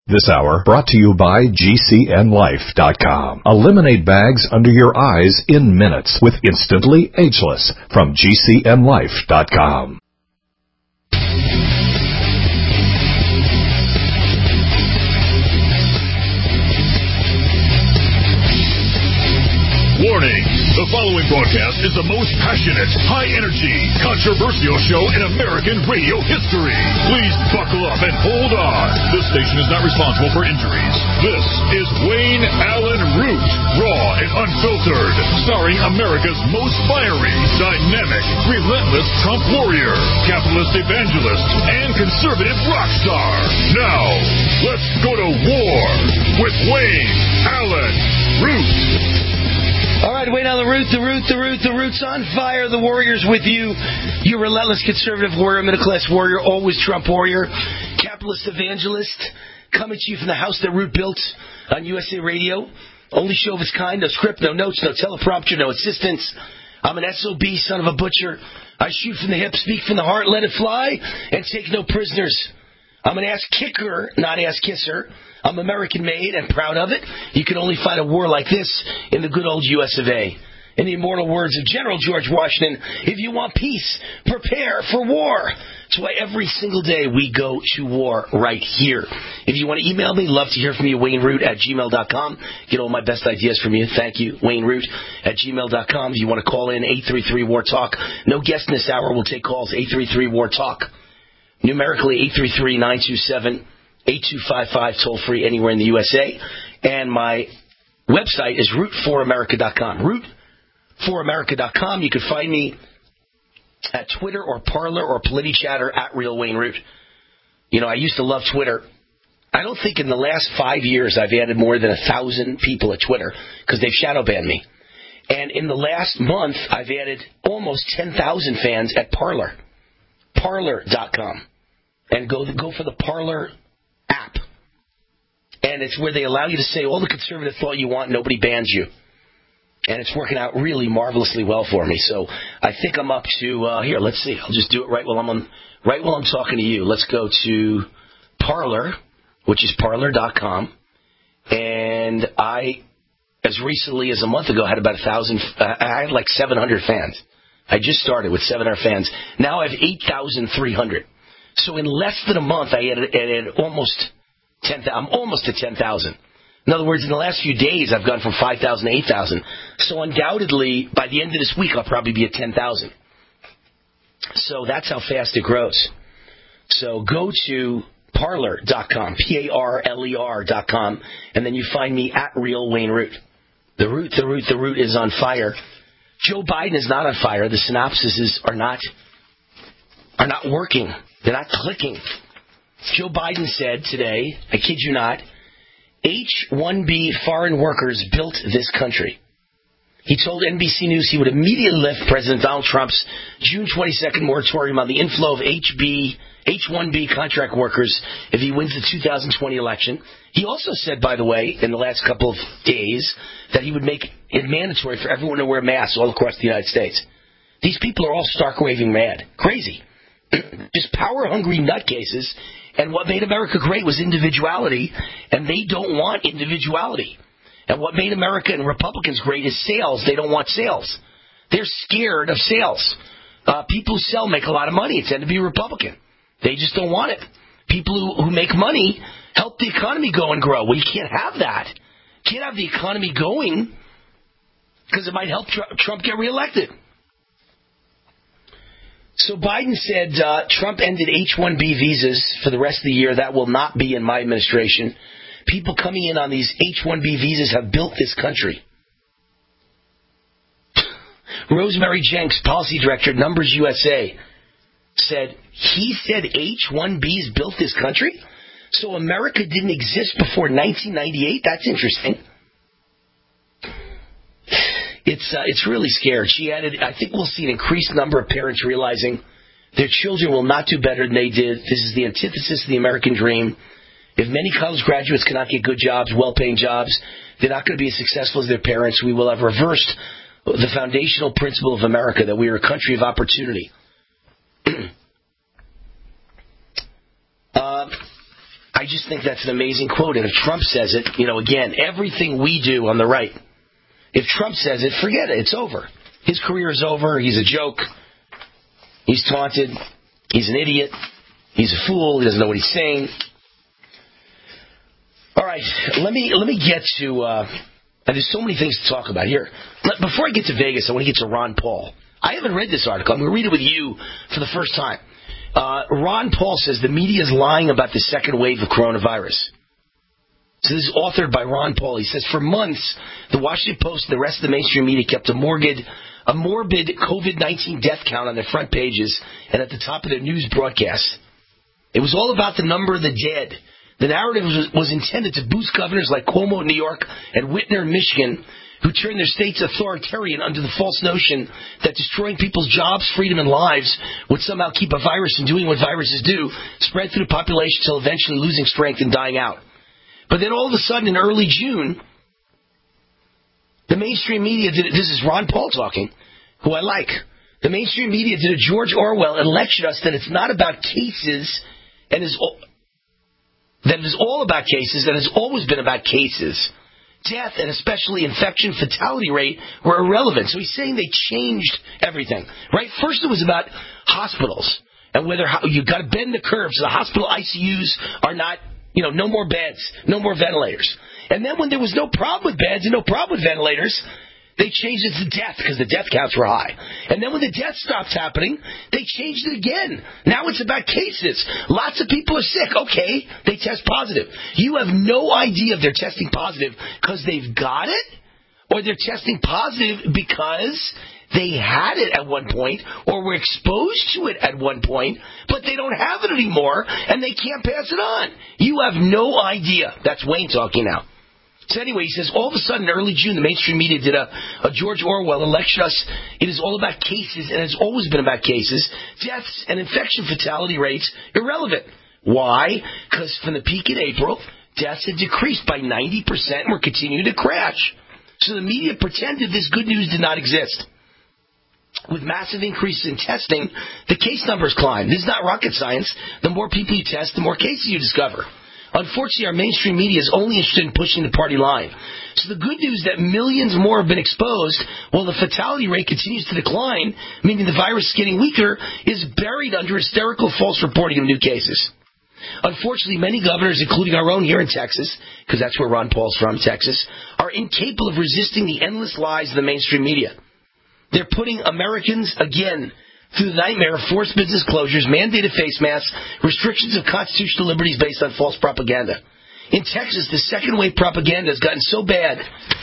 This hour brought to you by GCNLife.com. Eliminate bags under your eyes in minutes with Instantly Ageless from GCNLife.com. Warning! The following broadcast is the most passionate, high-energy, controversial show in American radio history. Please buckle up and hold on. This station is not responsible for injuries. This is Wayne Allen Root, raw and unfiltered, starring America's most fiery, dynamic, relentless Trump warrior, capitalist evangelist, and conservative rock star. Now, let's go to war with Wayne Allen Root. All right, Wayne Allen Root, the Root's on fire. The Warrior's with you. You relentless conservative warrior, middle-class warrior, always Trump warrior, capitalist evangelist, coming to you from the house that Root built on USA Radio. Only show of its kind, no script, no notes, no teleprompter, no assistance. I'm an SOB, son of a butcher. I shoot from the hip, speak from the heart, let it fly, and take no prisoners. I'm an ass kicker, not ass kisser. I'm American-made and proud of it. You can only fight a war like this in the good old U.S. of A. In the immortal words of General George Washington, if you want peace, prepare for war. That's why every single day we go to war right here. If you want to email me, love to hear from you, WayneRoot@gmail.com. Get all my best ideas from you. Thank you, WayneRoot@gmail.com. If you want to call in, 833-WAR-TALK. No guest in this hour. We'll take calls, 833-WAR-TALK. Numerically, 833-927-8255, toll-free anywhere in the USA. And my website is root4america.com. Root4america.com. You can find me at Twitter or Parler or PolitiChatter at Real Wayne Root. You know, I used to love Twitter. I don't think in the last 5 years I've added more than 1,000 people at Twitter because they've shadow banned me. And in the last month, I've added almost 10,000 fans at Parler. Parler.com. And go for the Parler app. And it's where they allow you to say all the conservative thought you want. Nobody bans you. And it's working out really marvelously well for me. So I think I'm up to, here, let's see. I'll just do it right while I'm talking to you. Let's go to Parler, which is Parler.com. And I, as recently as a month ago, had about 1,000, I had like 700 fans. I just started with 700 fans. Now I have 8,300. So in less than a month, I added almost 10,000. I'm almost at 10,000. In other words, in the last few days, I've gone from 5,000 to 8,000. So undoubtedly, by the end of this week, I'll probably be at 10,000. So that's how fast it grows. So go to Parler.com, Parler.com, and then you find me at Real Wayne Root. The Root is on fire. Joe Biden is not on fire. The synopsises are not working. They're not clicking. Joe Biden said today, I kid you not, H-1B foreign workers built this country. He told NBC News he would immediately lift President Donald Trump's June 22nd moratorium on the inflow of H-1B contract workers if he wins the 2020 election. He also said, by the way, in the last couple of days, that he would make it mandatory for everyone to wear masks all across the United States. These people are all stark raving mad. Crazy. Just power-hungry nutcases. And what made America great was individuality, and they don't want individuality. And what made America and Republicans great is sales. They don't want sales. They're scared of sales. People who sell make a lot of money and tend to be Republican. They just don't want it. People who make money help the economy go and grow. Well, you can't have that. You can't have the economy going because it might help Trump get reelected. So Biden said Trump ended H-1B visas for the rest of the year. That will not be in my administration. People coming in on these H-1B visas have built this country. Rosemary Jenks, policy director, Numbers USA, said H-1Bs built this country? So America didn't exist before 1998? That's interesting. It's really scared. She added, I think we'll see an increased number of parents realizing their children will not do better than they did. This is the antithesis of the American dream. If many college graduates cannot get good jobs, well-paying jobs, they're not going to be as successful as their parents. We will have reversed the foundational principle of America, that we are a country of opportunity. I just think that's an amazing quote. And if Trump says it, again, everything we do on the right, if Trump says it, forget it. It's over. His career is over. He's a joke. He's taunted. He's an idiot. He's a fool. He doesn't know what he's saying. All right, let me get to. And there's so many things to talk about here. Before I get to Vegas, I want to get to Ron Paul. I haven't read this article. I'm going to read it with you for the first time. Ron Paul says the media is lying about the second wave of coronavirus. So this is authored by Ron Paul. He says, for months, the Washington Post and the rest of the mainstream media kept a morbid COVID-19 death count on their front pages and at the top of their news broadcasts. It was all about the number of the dead. The narrative was intended to boost governors like Cuomo in New York and Whitmer in Michigan, who turned their states authoritarian under the false notion that destroying people's jobs, freedom, and lives would somehow keep a virus from doing what viruses do, spread through the population until eventually losing strength and dying out. But then all of a sudden, in early June, the mainstream media did, this is Ron Paul talking, who I like. The mainstream media did a George Orwell and lectured us that it's not about cases and that it is all about cases and has always been about cases. Death and especially infection fatality rate were irrelevant. So he's saying they changed everything, right? First it was about hospitals and whether you got to bend the curve so the hospital ICUs are not, no more beds, no more ventilators. And then when there was no problem with beds and no problem with ventilators, they changed it to death because the death counts were high. And then when the death stopped happening, they changed it again. Now it's about cases. Lots of people are sick. Okay, they test positive. You have no idea if they're testing positive because they've got it or they're testing positive because they had it at one point or were exposed to it at one point, but they don't have it anymore and they can't pass it on. You have no idea. That's Wayne talking now. So anyway, he says, all of a sudden, early June, the mainstream media did a George Orwell and lectured us. It is all about cases, and it's always been about cases. Deaths and infection fatality rates, irrelevant. Why? Because from the peak in April, deaths had decreased by 90% and were continuing to crash. So the media pretended this good news did not exist. With massive increases in testing, the case numbers climb. This is not rocket science. The more people you test, the more cases you discover. Unfortunately, our mainstream media is only interested in pushing the party line. So the good news that millions more have been exposed while the fatality rate continues to decline, meaning the virus is getting weaker, is buried under hysterical false reporting of new cases. Unfortunately, many governors, including our own here in Texas, because that's where Ron Paul's from, Texas, are incapable of resisting the endless lies of the mainstream media. They're putting Americans, again, through the nightmare of forced business closures, mandated face masks, restrictions of constitutional liberties based on false propaganda. In Texas, the second wave propaganda has gotten so bad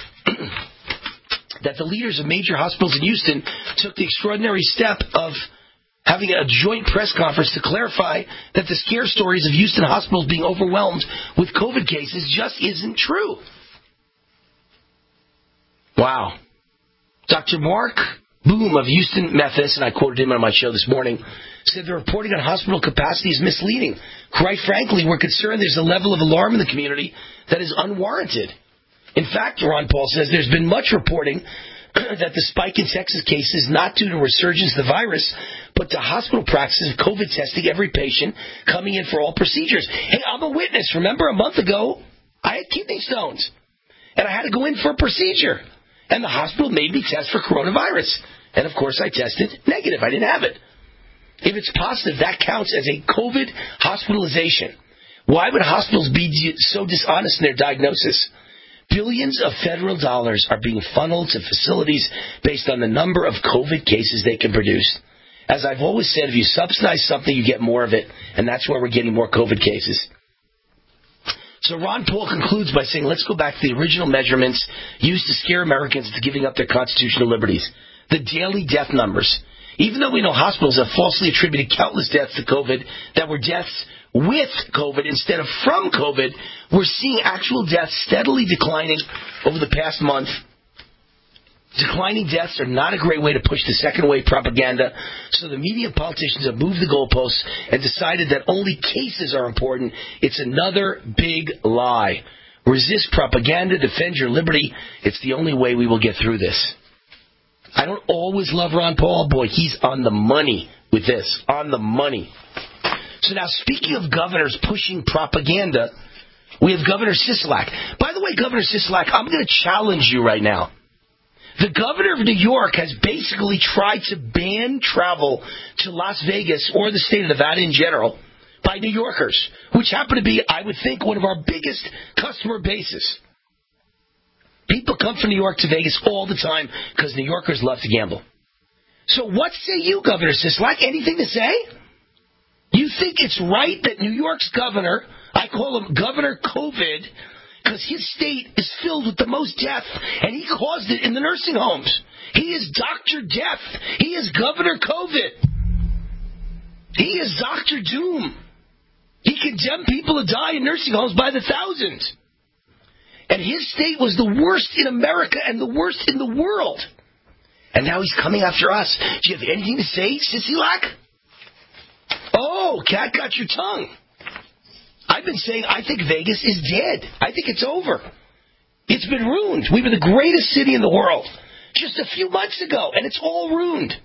that the leaders of major hospitals in Houston took the extraordinary step of having a joint press conference to clarify that the scare stories of Houston hospitals being overwhelmed with COVID cases just isn't true. Wow. Dr. Mark Boom of Houston Methodist, and I quoted him on my show this morning, said the reporting on hospital capacity is misleading. Quite frankly, we're concerned there's a level of alarm in the community that is unwarranted. In fact, Ron Paul says there's been much reporting that the spike in Texas cases is not due to resurgence of the virus, but to hospital practices of COVID testing every patient coming in for all procedures. Hey, I'm a witness. Remember a month ago, I had kidney stones, and I had to go in for a procedure. And the hospital made me test for coronavirus. And, of course, I tested negative. I didn't have it. If it's positive, that counts as a COVID hospitalization. Why would hospitals be so dishonest in their diagnosis? Billions of federal dollars are being funneled to facilities based on the number of COVID cases they can produce. As I've always said, if you subsidize something, you get more of it. And that's why we're getting more COVID cases. So Ron Paul concludes by saying, let's go back to the original measurements used to scare Americans into giving up their constitutional liberties. The daily death numbers. Even though we know hospitals have falsely attributed countless deaths to COVID that were deaths with COVID instead of from COVID, we're seeing actual deaths steadily declining over the past month. Declining deaths are not a great way to push the second wave propaganda, so the media and politicians have moved the goalposts and decided that only cases are important. It's another big lie. Resist propaganda, defend your liberty. It's the only way we will get through this. I don't always love Ron Paul. Boy, he's on the money with this. On the money. So now, speaking of governors pushing propaganda, we have Governor Sisolak. By the way, Governor Sisolak, I'm going to challenge you right now. The governor of New York has basically tried to ban travel to Las Vegas or the state of Nevada in general by New Yorkers, which happen to be, I would think, one of our biggest customer bases. People come from New York to Vegas all the time because New Yorkers love to gamble. So what say you, Governor Sisolak? Anything to say? You think it's right that New York's governor, I call him Governor COVID, because his state is filled with the most death, and he caused it in the nursing homes. He is Dr. Death. He is Governor COVID. He is Dr. Doom. He condemned people to die in nursing homes by the thousands. And his state was the worst in America and the worst in the world. And now he's coming after us. Do you have anything to say, Sisolak? Oh, cat got your tongue. I've been saying I think Vegas is dead. I think it's over. It's been ruined. We were the greatest city in the world just a few months ago, and it's all ruined.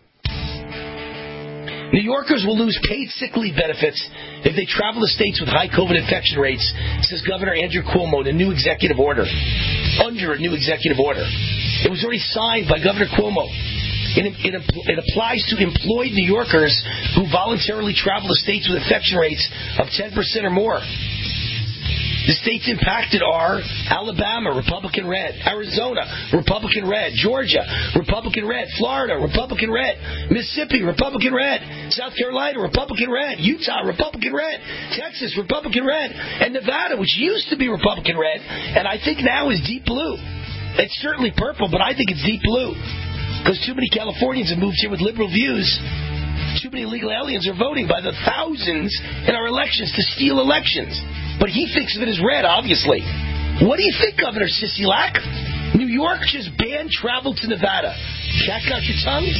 New Yorkers will lose paid sick leave benefits if they travel to states with high COVID infection rates, says Governor Andrew Cuomo in a new executive order. Under a new executive order. It was already signed by Governor Cuomo. It applies to employed New Yorkers who voluntarily travel to states with infection rates of 10% or more. The states impacted are Alabama, Republican red; Arizona, Republican red; Georgia, Republican red; Florida, Republican red; Mississippi, Republican red; South Carolina, Republican red; Utah, Republican red; Texas, Republican red; and Nevada, which used to be Republican red, and I think now is deep blue. It's certainly purple, but I think it's deep blue. Because too many Californians have moved here with liberal views. Too many illegal aliens are voting by the thousands in our elections to steal elections. But he thinks of it as red, obviously. What do you think, Governor Sisolak? New York just banned travel to Nevada. Cat got your tongue?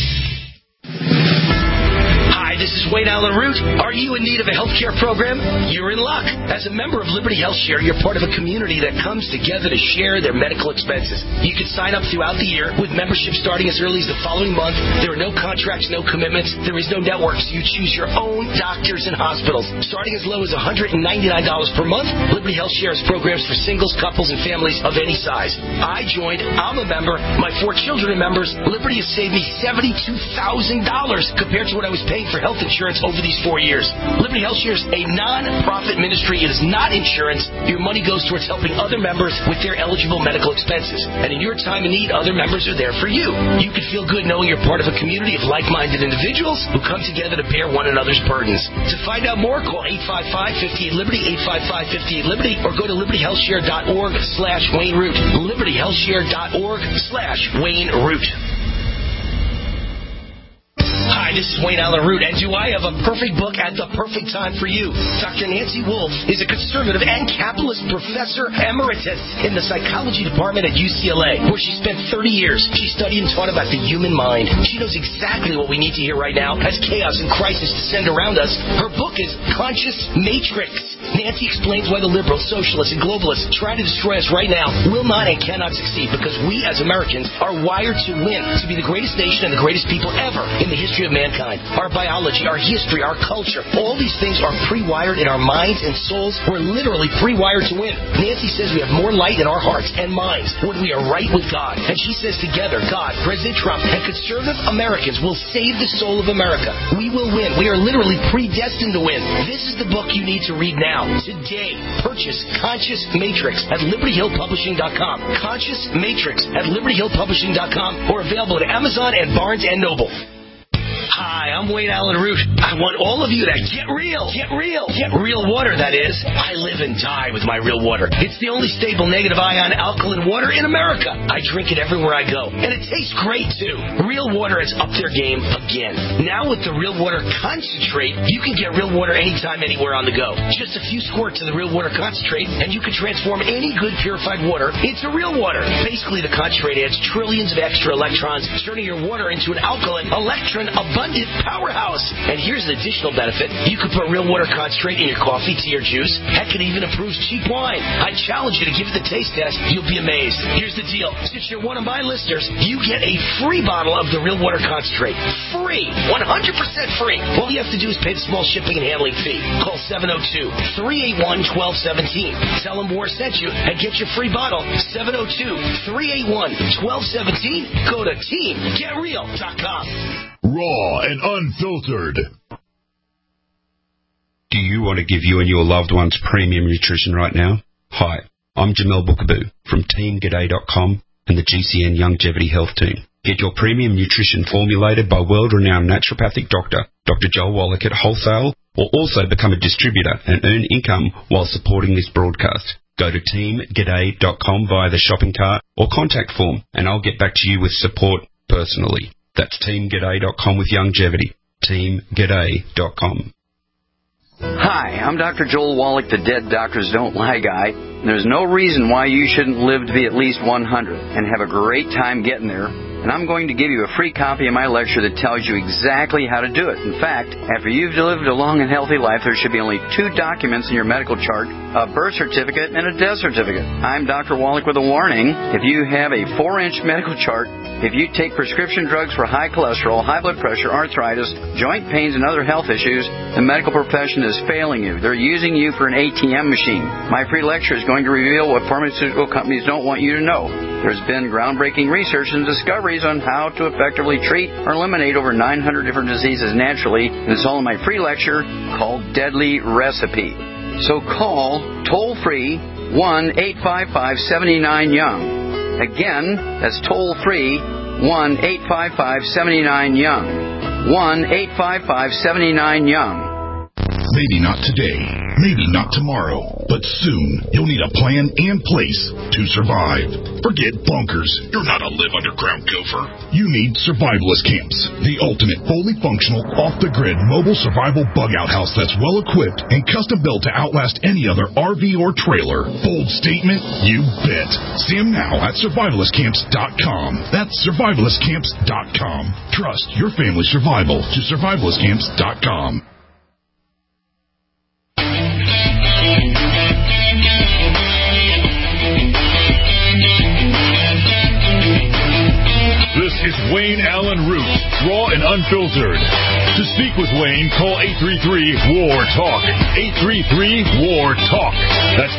Hi, this is Wayne Allen Root. Are you in need of a health care program? You're in luck. As a member of Liberty Health Share, you're part of a community that comes together to share their medical expenses. You can sign up throughout the year with membership starting as early as the following month. There are no contracts, no commitments. There is no network, so you choose your own doctors and hospitals. Starting as low as $199 per month, Liberty Health Share has programs for singles, couples, and families of any size. I joined. I'm a member. My 4 children are members. Liberty has saved me $72,000 compared to what I was paying for health insurance over these 4 years. Liberty Health Share is a non-profit ministry. It is not insurance. Your money goes towards helping other members with their eligible medical expenses. And in your time of need, other members are there for you. You can feel good knowing you're part of a community of like-minded individuals who come together to bear one another's burdens. To find out more, call 855-58-LIBERTY, 855-58-LIBERTY, or go to libertyhealthshare.org/Wayne Root. libertyhealthshare.org/Wayne Root. Hi, this is Wayne Allen Root, and do I have a perfect book at the perfect time for you? Dr. Nancy Wolfe is a conservative and capitalist professor emeritus in the psychology department at UCLA, where she spent 30 years. She studied and taught about the human mind. She knows exactly what we need to hear right now as chaos and crisis descend around us. Her book is Conscious Matrix. Nancy explains why the liberals, socialists, and globalists trying to destroy us right now will not and cannot succeed, because we as Americans are wired to win, to be the greatest nation and the greatest people ever in the history of mankind. Our biology, our history, our culture, all these things are pre-wired in our minds and souls. We're literally pre-wired to win. Nancy says we have more light in our hearts and minds when we are right with God. And she says together, God, President Trump, and conservative Americans will save the soul of America. We will win. We are literally predestined to win. This is the book you need to read now. Today, purchase Conscious Matrix at LibertyHillPublishing.com. Conscious Matrix at LibertyHillPublishing.com, or available at Amazon and Barnes & Noble. Hi, I'm Wayne Allen Root. I want all of you to get real. Get real. Get real water, that is. I live and die with my real water. It's the only stable negative ion alkaline water in America. I drink it everywhere I go. And it tastes great, too. Real water has upped their game again. Now with the Real Water Concentrate, you can get real water anytime, anywhere on the go. Just a few squirts of the Real Water Concentrate, and you can transform any good purified water into real water. Basically, the concentrate adds trillions of extra electrons, turning your water into an alkaline, electron-abundant powerhouse. And here's an additional benefit. You could put real water concentrate in your coffee, tea, or juice. Heck, it even improves cheap wine. I challenge you to give it the taste test. You'll be amazed. Here's the deal. Since you're one of my listeners, you get a free bottle of the real water concentrate. Free. 100% free. All you have to do is pay the small shipping and handling fee. Call 702-381-1217. Tell them War sent you and get your free bottle. 702-381-1217. Go to teamgetreal.com. Raw and unfiltered. Do you want to give you and your loved ones premium nutrition right now? Hi, I'm Jamel Bookaboo from TeamG'day.com and the GCN Longevity Health Team. Get your premium nutrition formulated by world-renowned naturopathic doctor, Dr. Joel Wallach at Wholesale, or also become a distributor and earn income while supporting this broadcast. Go to TeamG'day.com via the shopping cart or contact form, and I'll get back to you with support personally. That's TeamG'day.com with longevity. TeamG'day.com. Hi, I'm Dr. Joel Wallach, the Dead Doctors Don't Lie guy. There's no reason why you shouldn't live to be at least 100 and have a great time getting there. And I'm going to give you a free copy of my lecture that tells you exactly how to do it. In fact, after you've lived a long and healthy life, there should be only 2 documents in your medical chart, a birth certificate and a death certificate. I'm Dr. Wallach with a warning. If you have a 4-inch medical chart, if you take prescription drugs for high cholesterol, high blood pressure, arthritis, joint pains, and other health issues, the medical profession is failing you. They're using you for an ATM machine. My free lecture is going to reveal what pharmaceutical companies don't want you to know. There's been groundbreaking research and discoveries on how to effectively treat or eliminate over 900 different diseases naturally, and it's all in my free lecture called Deadly Recipe. So call toll-free 1-855-79-YOUNG. Again, that's toll-free 1-855-79-YOUNG. 1-855-79-YOUNG. Maybe not today, maybe not tomorrow, but soon you'll need a plan and place to survive. Forget bunkers. You're not a live underground gopher. You need survivalist camps, the ultimate fully functional, off-the-grid mobile survival bug-out house that's well-equipped and custom-built to outlast any other RV or trailer. Bold statement? You bet. See them now at survivalistcamps.com. That's survivalistcamps.com. Trust your family's survival to survivalistcamps.com. This is Wayne Allen Root, raw and unfiltered. To speak with Wayne, call 833-WAR-TALK. 833-WAR-TALK. That's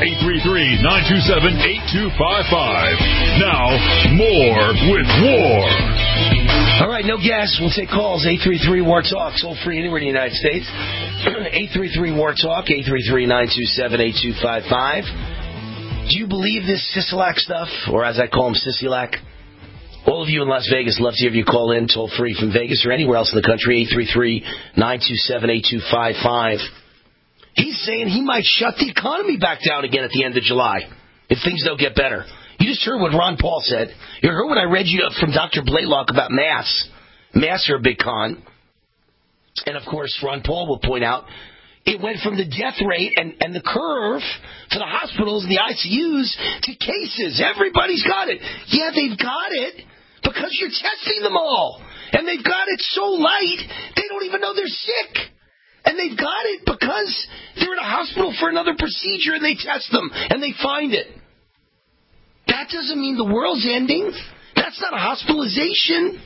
833-927-8255. Now, more with War. All right, no gas. We'll take calls. 833-WAR-TALK. Toll free anywhere in the United States. 833-WAR-TALK. 833-927-8255. Do you believe this Sisolak stuff? Or as I call him, Sisolak? All of you in Las Vegas, love to have you call in, toll free from Vegas or anywhere else in the country, 833-927-8255. He's saying he might shut the economy back down again at the end of July if things don't get better. You just heard what Ron Paul said. You heard what I read you from Dr. Blaylock about masks. Masks are a big con. And, of course, Ron Paul will point out it went from the death rate and the curve for the hospitals and the ICUs to cases. Everybody's got it. Yeah, they've got it because you're testing them all. And they've got it so light, they don't even know they're sick. And they've got it because they're in a hospital for another procedure and they test them and they find it. That doesn't mean the world's ending. That's not a hospitalization.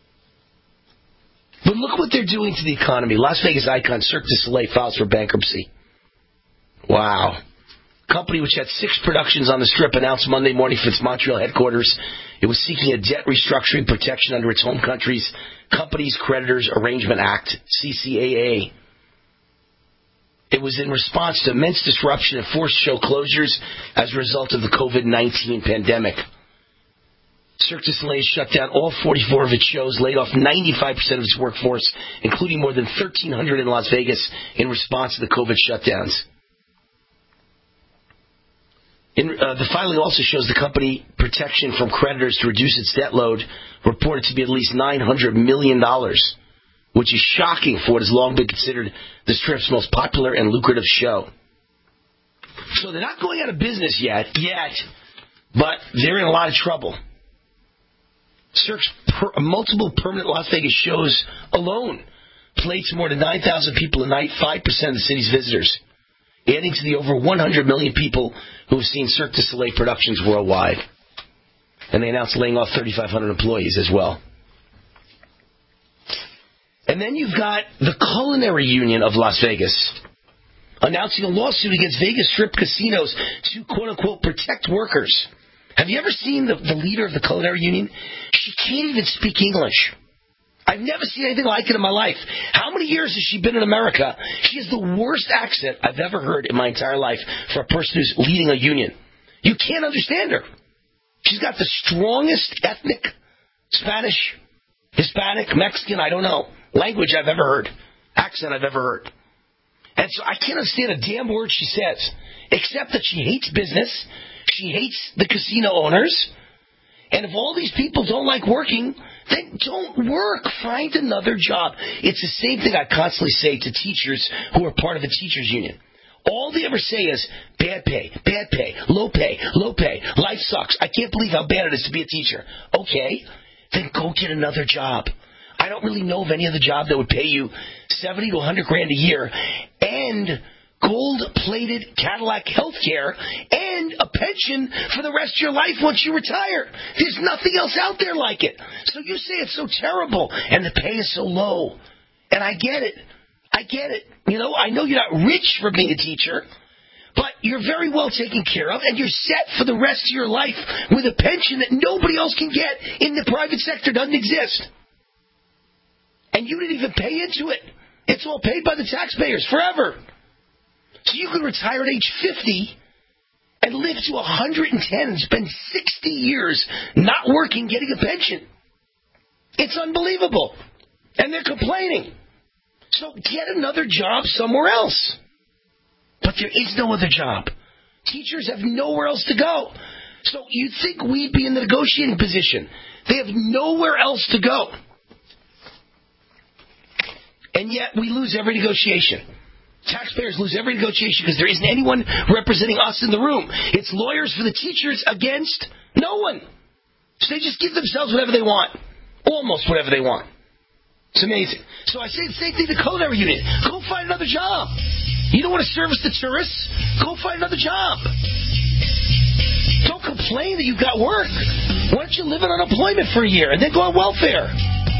But look what they're doing to the economy. Las Vegas icon Cirque du Soleil files for bankruptcy. Wow. Company which had 6 productions on the Strip announced Monday morning from its Montreal headquarters it was seeking a debt restructuring protection under its home country's Companies Creditors Arrangement Act, CCAA. It was in response to immense disruption and forced show closures as a result of the COVID-19 pandemic. Cirque du Soleil shut down all 44 of its shows, laid off 95% of its workforce, including more than 1,300 in Las Vegas, in response to the COVID shutdowns. The filing also shows the company protection from creditors to reduce its debt load, reported to be at least $900 million, which is shocking for what has long been considered the Strip's most popular and lucrative show. So they're not going out of business yet, but they're in a lot of trouble. Cirque's multiple permanent Las Vegas shows alone plates more than 9,000 people a night, 5% of the city's visitors, adding to the over 100 million people who have seen Cirque du Soleil productions worldwide. And they announced laying off 3,500 employees as well. And then you've got the Culinary Union of Las Vegas announcing a lawsuit against Vegas Strip casinos to, quote-unquote, protect workers. Have you ever seen the leader of the Culinary Union? She can't even speak English. I've never seen anything like it in my life. How many years has she been in America? She has the worst accent I've ever heard in my entire life for a person who's leading a union. You can't understand her. She's got the strongest ethnic, Spanish, Hispanic, Mexican, I don't know, language I've ever heard, accent I've ever heard. And so I can't understand a damn word she says, except that she hates business, she hates the casino owners, and if all these people don't like working, then don't work. Find another job. It's the same thing I constantly say to teachers who are part of the teachers union. All they ever say is, bad pay, low pay, life sucks. I can't believe how bad it is to be a teacher. Okay, then go get another job. I don't really know of any other job that would pay you $70 to $100 grand a year and gold-plated Cadillac health care and a pension for the rest of your life once you retire. There's nothing else out there like it. So you say it's so terrible and the pay is so low. And I get it. You know, I know you're not rich for being a teacher, but you're very well taken care of, and you're set for the rest of your life with a pension that nobody else can get in the private sector. Doesn't exist. And you didn't even pay into it. It's all paid by the taxpayers forever. So you can retire at age 50 and live to 110 and spend 60 years not working, getting a pension. It's unbelievable. And they're complaining. So get another job somewhere else. But there is no other job. Teachers have nowhere else to go. So you'd think we'd be in the negotiating position. They have nowhere else to go. And yet we lose every negotiation. Taxpayers lose every negotiation because there isn't anyone representing us in the room. It's lawyers for the teachers against no one. So they just give themselves whatever they want. Almost whatever they want. It's amazing. So I say the same thing to Culinary Union. Go find another job. You don't want to service the tourists? Go find another job. Don't complain that you've got work. Why don't you live in unemployment for a year and then go on welfare?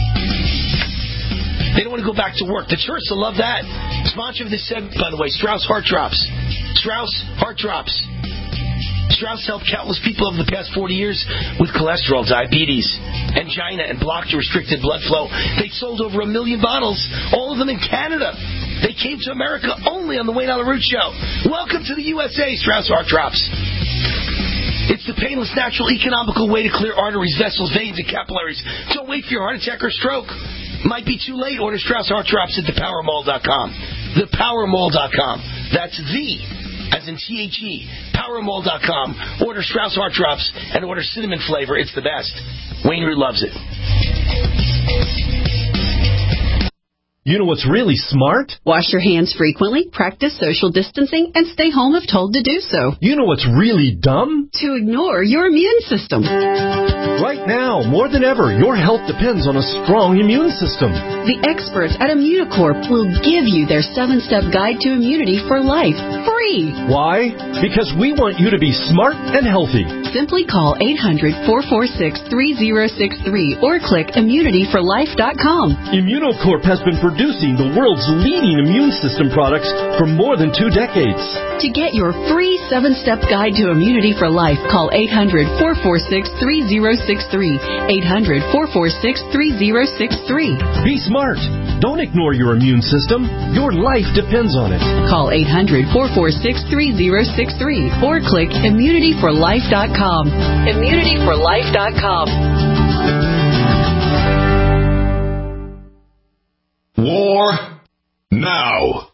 They don't want to go back to work. The tourists will love that. Sponsor of this segment, by the way, Strauss Heart Drops. Strauss Heart Drops. Strauss helped countless people over the past 40 years with cholesterol, diabetes, angina, and blocked or restricted blood flow. They sold over 1 million bottles, all of them in Canada. They came to America only on the Wayne Allyn Root Show. Welcome to the USA, Strauss Heart Drops. It's the painless, natural, economical way to clear arteries, vessels, veins, and capillaries. Don't wait for your heart attack or stroke. Might be too late. Order Strauss Heart Drops at thepowermall.com. Thepowermall.com. That's as in THE, powermall.com. Order Strauss Heart Drops and order cinnamon flavor. It's the best. Wayne Root loves it. You know what's really smart? Wash your hands frequently, practice social distancing, and stay home if told to do so. You know what's really dumb? To ignore your immune system. Right now, more than ever, your health depends on a strong immune system. The experts at Immunocorp will give you their 7-step guide to immunity for life, free. Why? Because we want you to be smart and healthy. Simply call 800-446-3063 or click immunityforlife.com. Immunocorp has been producing the world's leading immune system products for more than 2 decades. To get your free 7-step guide to immunity for life, call 800-446-3063. 800-446-3063. Be smart. Don't ignore your immune system. Your life depends on it. Call 800-446-3063 or click immunityforlife.com. Immunityforlife.com. War now.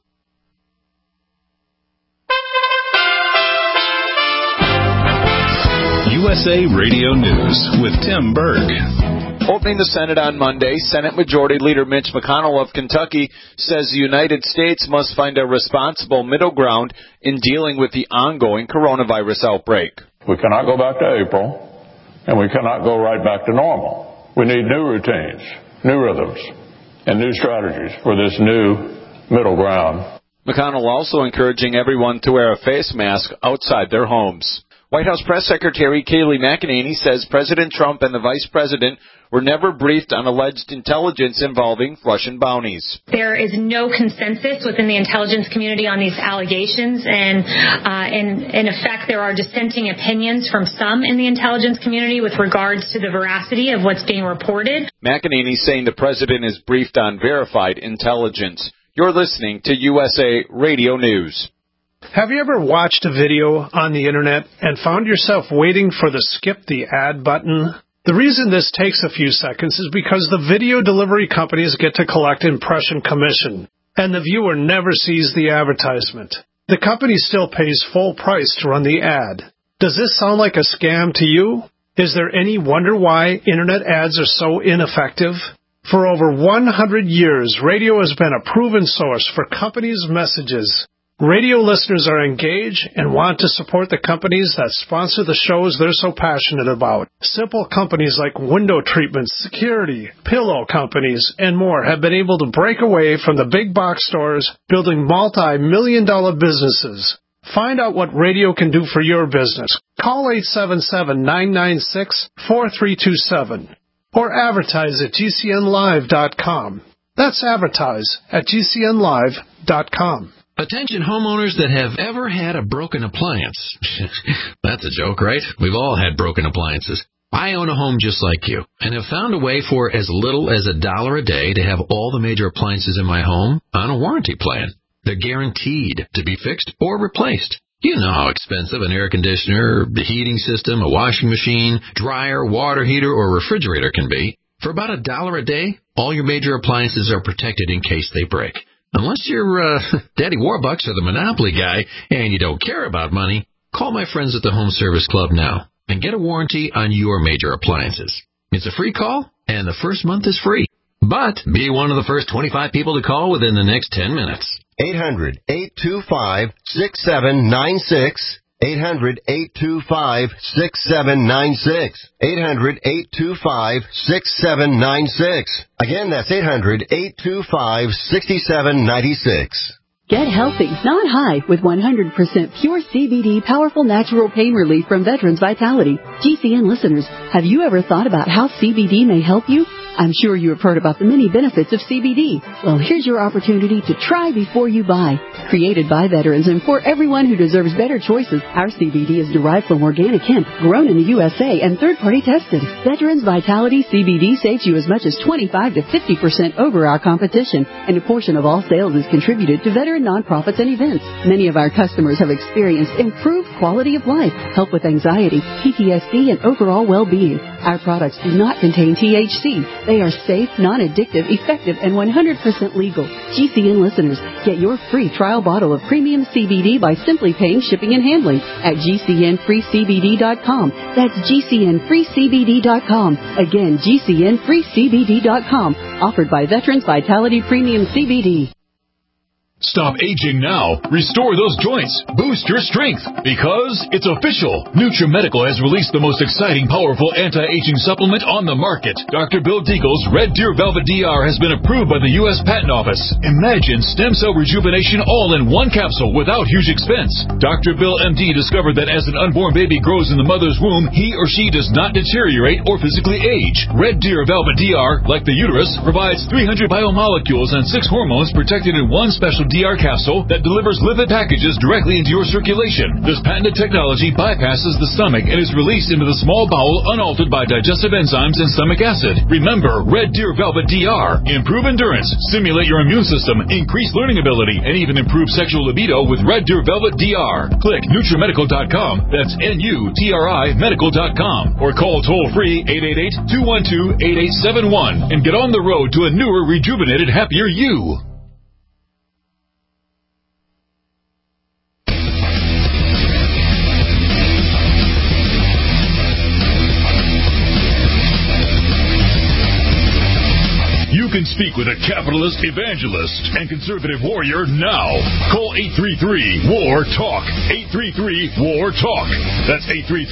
USA Radio News with Tim Berg. Opening the Senate on Monday, Senate Majority Leader Mitch McConnell of Kentucky says the United States must find a responsible middle ground in dealing with the ongoing coronavirus outbreak. We cannot go back to April, and we cannot go right back to normal. We need new routines, new rhythms. and new strategies for this new middle ground. McConnell also encouraging everyone to wear a face mask outside their homes. White House Press Secretary Kayleigh McEnany says President Trump and the Vice President were never briefed on alleged intelligence involving Russian bounties. There is no consensus within the intelligence community on these allegations, and in effect, there are dissenting opinions from some in the intelligence community with regards to the veracity of what's being reported. McEnany saying the president is briefed on verified intelligence. You're listening to USA Radio News. Have you ever watched a video on the internet and found yourself waiting for the skip the ad button? The reason this takes a few seconds is because the video delivery companies get to collect impression commission, and the viewer never sees the advertisement. The company still pays full price to run the ad. Does this sound like a scam to you? Is there any wonder why internet ads are so ineffective? For over 100 years, radio has been a proven source for companies' messages. Radio listeners are engaged and want to support the companies that sponsor the shows they're so passionate about. Simple companies like window treatments, security, pillow companies, and more have been able to break away from the big box stores, building multi-million-dollar businesses. Find out what radio can do for your business. Call 877-996-4327 or advertise at GCNlive.com. That's advertise at GCNlive.com. Attention homeowners that have ever had a broken appliance. That's a joke, right? We've all had broken appliances. I own a home just like you and have found a way for as little as $1 a day to have all the major appliances in my home on a warranty plan. They're guaranteed to be fixed or replaced. You know how expensive an air conditioner, the heating system, a washing machine, dryer, water heater, or refrigerator can be. For about $1 a day, all your major appliances are protected in case they break. Unless you're Daddy Warbucks or the Monopoly guy and you don't care about money, call my friends at the Home Service Club now and get a warranty on your major appliances. It's a free call, and the first month is free. But be one of the first 25 people to call within the next 10 minutes. 800-825-6796. 800-825-6796. 800-825-6796. Again, that's 800-825-6796. Get healthy, not high, with 100% pure CBD powerful natural pain relief from Veterans Vitality. GCN listeners, have you ever thought about how CBD may help you? I'm sure you have heard about the many benefits of CBD. Well, here's your opportunity to try before you buy. Created by veterans and for everyone who deserves better choices, our CBD is derived from organic hemp, grown in the USA, and third-party tested. Veterans Vitality CBD saves you as much as 25 to 50% over our competition, and a portion of all sales is contributed to veteran nonprofits and events. Many of our customers have experienced improved quality of life, help with anxiety, PTSD, and overall well-being. Our products do not contain THC. They are safe, non-addictive, effective, and 100% legal. GCN listeners, get your free trial bottle of premium CBD by simply paying shipping and handling at GCNFreeCBD.com. That's GCNFreeCBD.com. Again, GCNFreeCBD.com. Offered by Veterans Vitality Premium CBD. Stop aging now. Restore those joints. Boost your strength. Because it's official. NutriMedical has released the most exciting, powerful anti-aging supplement on the market. Dr. Bill Deagle's Red Deer Velvet DR has been approved by the U.S. Patent Office. Imagine stem cell rejuvenation all in one capsule without huge expense. Dr. Bill MD discovered that as an unborn baby grows in the mother's womb, he or she does not deteriorate or physically age. Red Deer Velvet DR, like the uterus, provides 300 biomolecules and 6 hormones protected in one special DR capsule that delivers lipid packages directly into your circulation. This patented technology bypasses the stomach and is released into the small bowel unaltered by digestive enzymes and stomach acid. Remember, Red Deer Velvet DR. Improve endurance, stimulate your immune system, increase learning ability, and even improve sexual libido with Red Deer Velvet DR. Click NutriMedical.com. That's NUTRI Medical.com. Or call toll-free 888-212-8871 and get on the road to a newer, rejuvenated, happier you. You can Speak with a capitalist evangelist and conservative warrior now. Call 833-WAR-TALK. 833-WAR-TALK. That's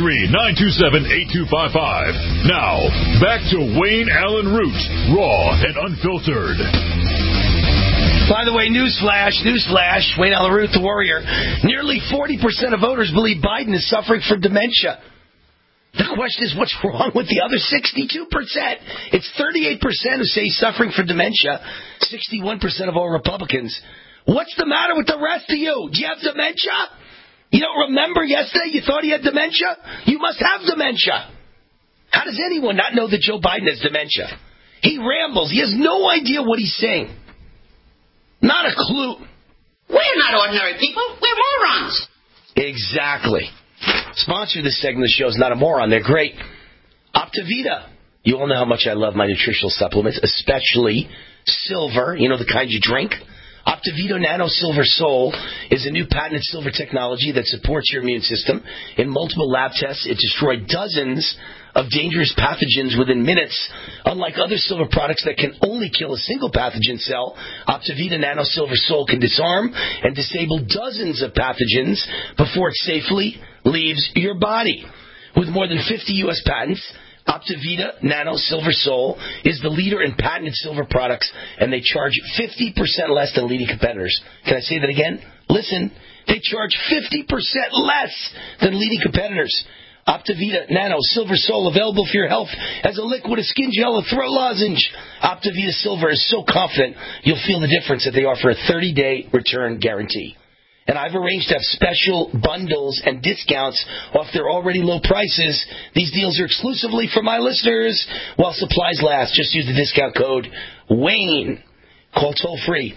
833-927-8255. Now, back to Wayne Allen Root, raw and unfiltered. By the way, newsflash, Wayne Allen Root, the warrior. Nearly 40% of voters believe Biden is suffering from dementia. The question is, what's wrong with the other 62%? It's 38% who say he's suffering from dementia, 61% of all Republicans. What's the matter with the rest of you? Do you have dementia? You don't remember yesterday you thought he had dementia? You must have dementia. How does anyone not know that Joe Biden has dementia? He rambles. He has no idea what he's saying. Not a clue. We're not ordinary people. We're morons. Exactly. Sponsor of this segment of the show is not a moron. They're great. Optivita. You all know how much I love my nutritional supplements, especially silver. You know the kind you drink? Optivita Nano Silver Sol is a new patented silver technology that supports your immune system. In multiple lab tests, it destroyed dozens of dangerous pathogens within minutes. Unlike other silver products that can only kill a single pathogen cell, Optivita Nano Silver Sol can disarm and disable dozens of pathogens before it safely leaves your body. With more than 50 U.S. patents, Optivita Nano Silver Sol is the leader in patented silver products, and they charge 50% less than leading competitors. Can I say that again? Listen, they charge 50% less than leading competitors. Optivita Nano Silver Sol, available for your health as a liquid, a skin gel, a throat lozenge. Optivita Silver is so confident you'll feel the difference that they offer a 30-day return guarantee. And I've arranged to have special bundles and discounts off their already low prices. These deals are exclusively for my listeners while supplies last. Just use the discount code WAYNE. Call toll-free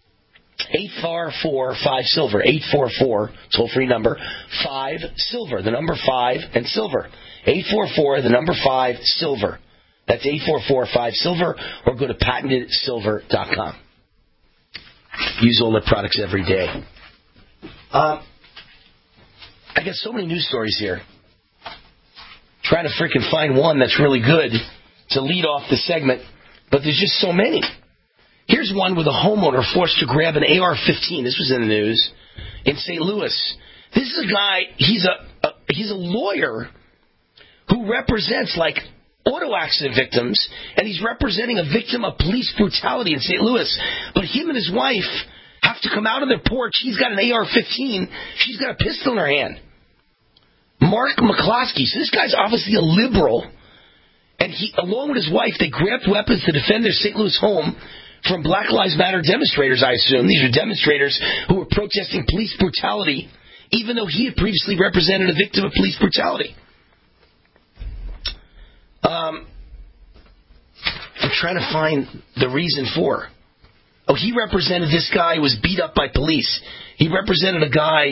844-5-SILVER. 844, toll-free number, 5-SILVER. The number 5 and silver. 844, the number 5, silver. That's 844-5-SILVER, or go to patentedsilver.com. Use all their products every day. I got so many news stories here. Trying to freaking find one that's really good to lead off the segment, but there's just so many. Here's one with a homeowner forced to grab an AR-15. This was in the news in St. Louis. This is a guy. He's a lawyer who represents like auto accident victims, and he's representing a victim of police brutality in St. Louis. But him and his wife have to come out on their porch. He's got an AR-15. She's got a pistol in her hand. Mark McCloskey. So this guy's obviously a liberal. And he, along with his wife, they grabbed weapons to defend their St. Louis home from Black Lives Matter demonstrators, I assume. These are demonstrators who were protesting police brutality, even though he had previously represented a victim of police brutality. I'm trying to find the reason for. Oh, he represented this guy who was beat up by police. He represented a guy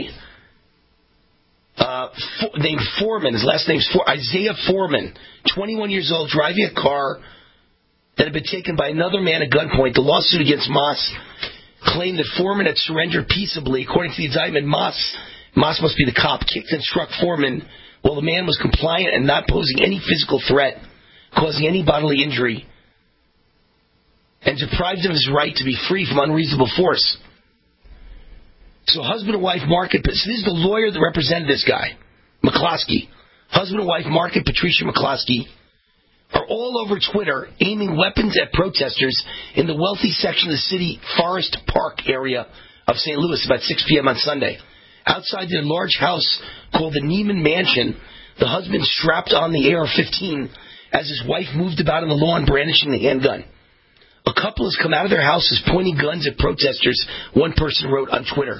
named Foreman. His last name's Isaiah Foreman, 21 years old, driving a car that had been taken by another man at gunpoint. The lawsuit against Moss claimed that Foreman had surrendered peaceably. According to the indictment, Moss must be the cop, kicked and struck Foreman while the man was compliant and not posing any physical threat, causing any bodily injury, and deprived him of his right to be free from unreasonable force. So husband and wife, Mark and... So this is the lawyer that represented this guy, McCloskey. Husband and wife, Mark and Patricia McCloskey, are all over Twitter aiming weapons at protesters in the wealthy section of the city Forest Park area of St. Louis about 6 p.m. on Sunday. Outside their large house called the Neiman Mansion, the husband strapped on the AR-15 as his wife moved about on the lawn brandishing the handgun. A couple has come out of their houses pointing guns at protesters, one person wrote on Twitter.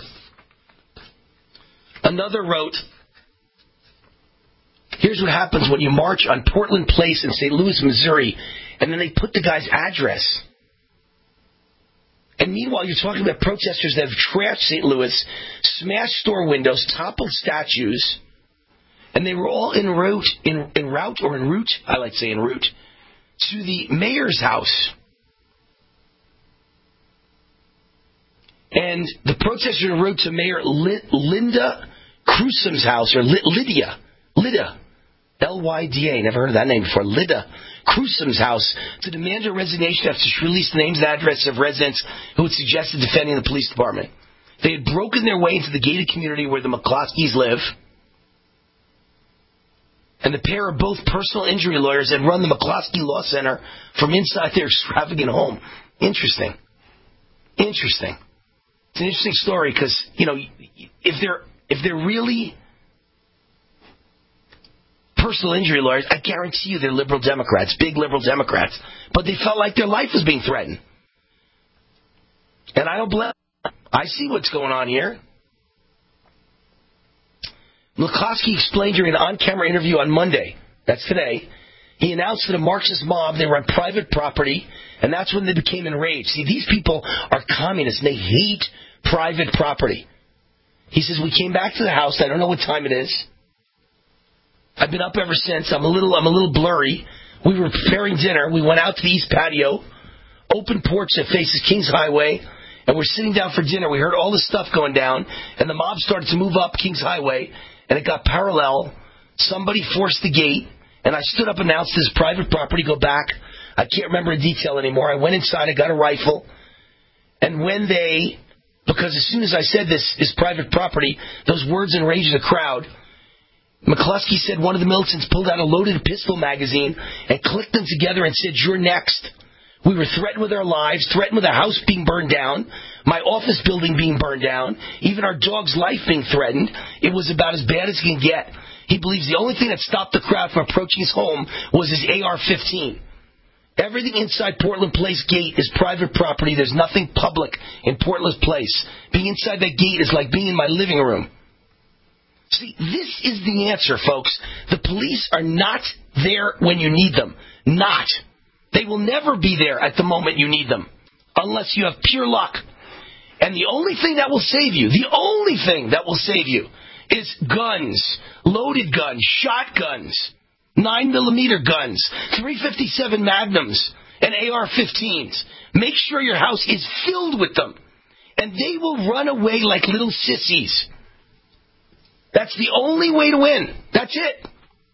Another wrote, here's what happens when you march on Portland Place in St. Louis, Missouri, and then they put the guy's address. And meanwhile, you're talking about protesters that have trashed St. Louis, smashed store windows, toppled statues, and they were all en route, I like to say en route, to the mayor's house. And the protesters en route to Mayor Linda Crewsom's house, or Lydia, Lydia, L-Y-D-A, never heard of that name before, Lydia Crewsom's house to demand her resignation after she released the names and addresses of residents who had suggested defending the police department. They had broken their way into the gated community where the McCloskeys live, and the pair of both personal injury lawyers had run the McCloskey Law Center from inside their extravagant home. Interesting. It's an interesting story because, if they're really personal injury lawyers, I guarantee you they're liberal Democrats, big liberal Democrats, but they felt like their life was being threatened. And I don't blame them. I see what's going on here. McCloskey explained during an on-camera interview on Monday, that's today, he announced that a Marxist mob, they were on private property, and that's when they became enraged. See, these people are communists, and they hate private property. He says, we came back to the house, I don't know what time it is. I've been up ever since, I'm a little blurry. We were preparing dinner, we went out to the east patio, open porch that faces Kings Highway, and we're sitting down for dinner. We heard all this stuff going down, and the mob started to move up Kings Highway, and it got parallel. Somebody forced the gate, and I stood up and announced this private property, go back. I can't remember a detail anymore. I went inside, I got a rifle, and because as soon as I said this is private property, those words enraged the crowd. McCloskey said one of the militants pulled out a loaded pistol magazine and clicked them together and said, you're next. We were threatened with our lives, threatened with our house being burned down, my office building being burned down, even our dog's life being threatened. It was about as bad as it can get. He believes the only thing that stopped the crowd from approaching his home was his AR-15. Everything inside Portland Place gate is private property. There's nothing public in Portland Place. Being inside that gate is like being in my living room. See, this is the answer, folks. The police are not there when you need them. Not. They will never be there at the moment you need them, unless you have pure luck. And the only thing that will save you, is guns, loaded guns, shotguns, 9mm guns, .357 Magnums, and AR-15s. Make sure your house is filled with them, and they will run away like little sissies. That's the only way to win. That's it.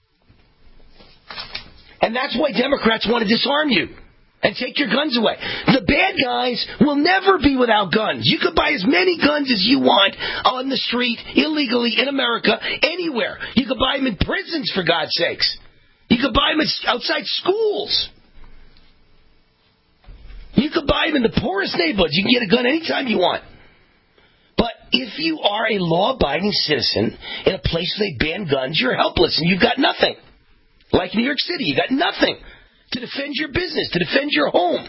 And that's why Democrats want to disarm you and take your guns away. The bad guys will never be without guns. You could buy as many guns as you want on the street, illegally, in America, anywhere. You could buy them in prisons, for God's sakes. You could buy them outside schools. You could buy them in the poorest neighborhoods. You can get a gun anytime you want. But if you are a law-abiding citizen in a place where they ban guns, you're helpless and you've got nothing. Like New York City, you got nothing to defend your business, to defend your home.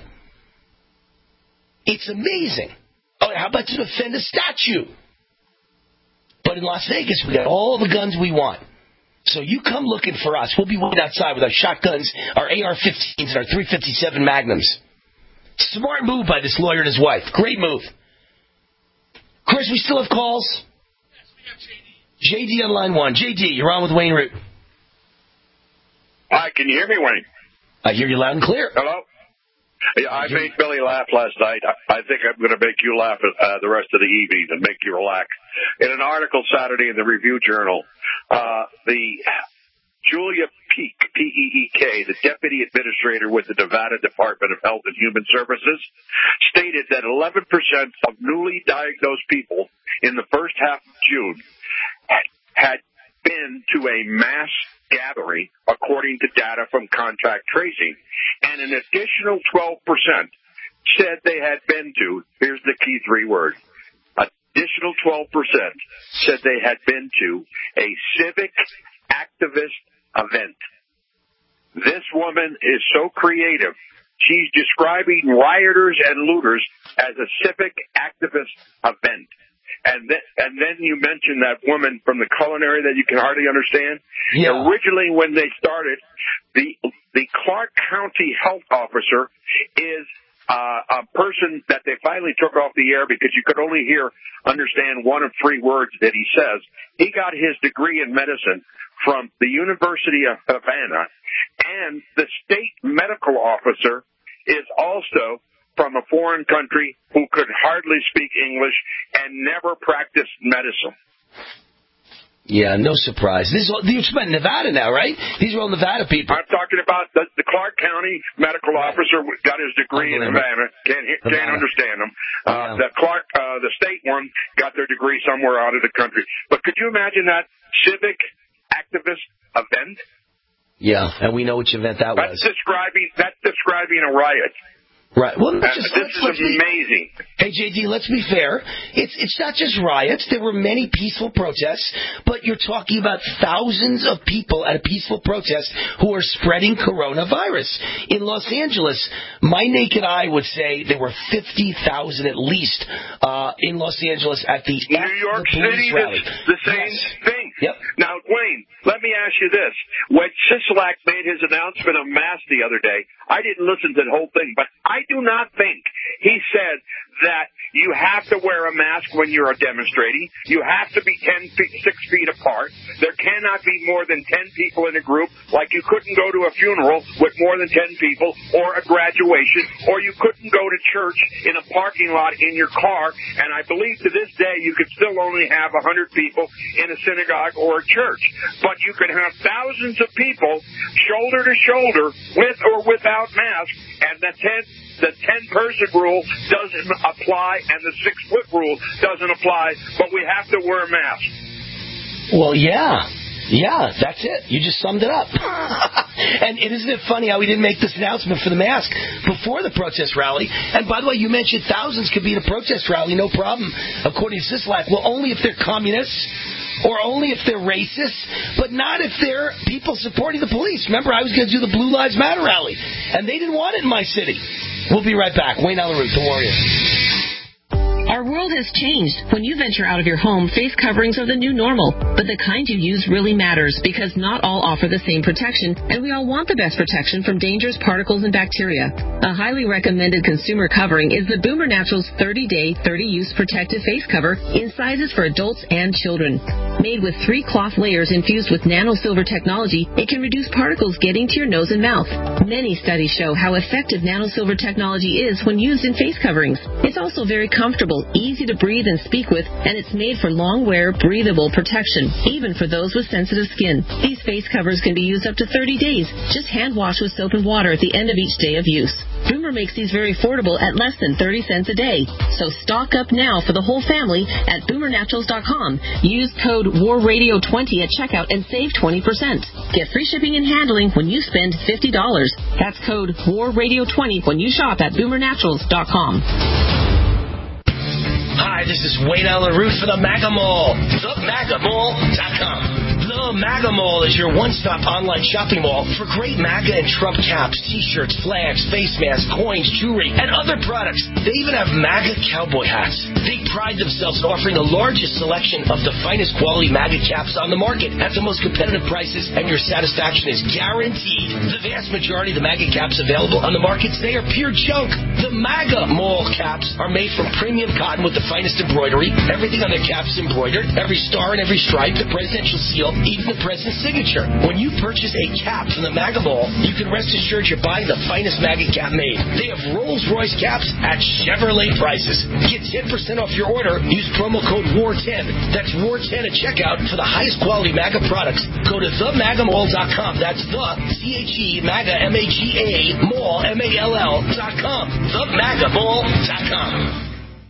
It's amazing. Oh, how about to defend a statue? But in Las Vegas, we got all the guns we want. So you come looking for us. We'll be waiting outside with our shotguns, our AR-15s, and our .357 Magnums. Smart move by this lawyer and his wife. Great move. Chris, we still have calls? Yes, we have JD. JD on line one. JD, you're on with Wayne Root. Hi, can you hear me, Wayne? I hear you loud and clear. Hello? Yeah, I made Billy laugh last night. I think I'm going to make you laugh the rest of the evening and make you relax. In an article Saturday in the Review Journal, the Julia Peek, P-E-E-K, the deputy administrator with the Nevada Department of Health and Human Services, stated that 11% of newly diagnosed people in the first half of June had been to a mass gathering, according to data from contact tracing, and an additional 12% said they had been to, here's the key three words, additional 12% said they had been to a civic activist event. This woman is so creative. She's describing rioters and looters as a civic activist event. And then you mentioned that woman from the culinary that you can hardly understand. Yeah. Originally, when they started, the Clark County health officer is a person that they finally took off the air because you could only understand one of three words that he says. He got his degree in medicine from the University of Havana, and the state medical officer is also from a foreign country who could hardly speak English and never practiced medicine. Yeah, no surprise. You're talking about Nevada now, right? These are all Nevada people. I'm talking about the Clark County medical officer got his degree in Havana. Can't understand him. The state one got their degree somewhere out of the country. But could you imagine that civic activist event? Yeah, and we know which event that was. That's describing a riot. Right. Well, this is amazing. Hey, JD, let's be fair. It's not just riots. There were many peaceful protests, but you're talking about thousands of people at a peaceful protest who are spreading coronavirus. In Los Angeles, my naked eye would say there were 50,000 at least in Los Angeles at the New York City rally. The same thing. Yep. Now, Wayne, let me ask you this. When Sisolak made his announcement of masks the other day, I didn't listen to the whole thing, but I do not think he said that you have to wear a mask when you're demonstrating. You have to be 6 feet apart. There cannot be more than 10 people in a group, like you couldn't go to a funeral with more than 10 people or a graduation, or you couldn't go to church in a parking lot in your car, and I believe to this day you could still only have 100 people in a synagogue or a church. But you can have thousands of people shoulder to shoulder with or without masks, and the 10-person rule doesn't apply, and the 6-foot rule doesn't apply, but we have to wear masks. Well, yeah. Yeah, that's it. You just summed it up. And isn't it funny how we didn't make this announcement for the mask before the protest rally? And by the way, you mentioned thousands could be in a protest rally, no problem, according to Sisolak. Well, only if they're communists or only if they're racist, but not if they're people supporting the police. Remember, I was going to do the Blue Lives Matter rally, and they didn't want it in my city. We'll be right back. Wayne Allyn Root, the Warrior. Our world has changed. When you venture out of your home, face coverings are the new normal. But the kind you use really matters because not all offer the same protection, and we all want the best protection from dangerous particles and bacteria. A highly recommended consumer covering is the Boomer Naturals 30-Day, 30-Use Protective Face Cover in sizes for adults and children. Made with 3 cloth layers infused with nanosilver technology, it can reduce particles getting to your nose and mouth. Many studies show how effective nanosilver technology is when used in face coverings. It's also very comfortable, easy to breathe and speak with, and it's made for long wear, breathable protection, even for those with sensitive skin. These face covers can be used up to 30 days. Just hand wash with soap and water at the end of each day of use. Boomer makes these very affordable at less than 30 cents a day. So stock up now for the whole family at boomernaturals.com. Use code WARRADIO20 at checkout and save 20%. Get free shipping and handling when you spend $50. That's code WARRADIO20 when you shop at boomernaturals.com. Hi, this is Wayne Allyn Root for the MAGA Mall. TheMAGAMall.com. The MAGA Mall is your one-stop online shopping mall for great MAGA and Trump caps, T-shirts, flags, face masks, coins, jewelry, and other products. They even have MAGA cowboy hats. They pride themselves in offering the largest selection of the finest quality MAGA caps on the market at the most competitive prices, and your satisfaction is guaranteed. The vast majority of the MAGA caps available on the market today are pure junk. The MAGA Mall caps are made from premium cotton with the finest embroidery. Everything on their caps is embroidered. Every star and every stripe, the presidential seal, even the president's signature. When you purchase a cap from the MAGA Mall, you can rest assured you're buying the finest MAGA cap made. They have Rolls-Royce caps at Chevrolet prices. Get 10% off your order. Use promo code WAR10. That's WAR10 at checkout for the highest quality MAGA products. Go to TheMAGAMall.com. That's the CHE MAGA MAGA Mall MALL.com. TheMAGAMall.com.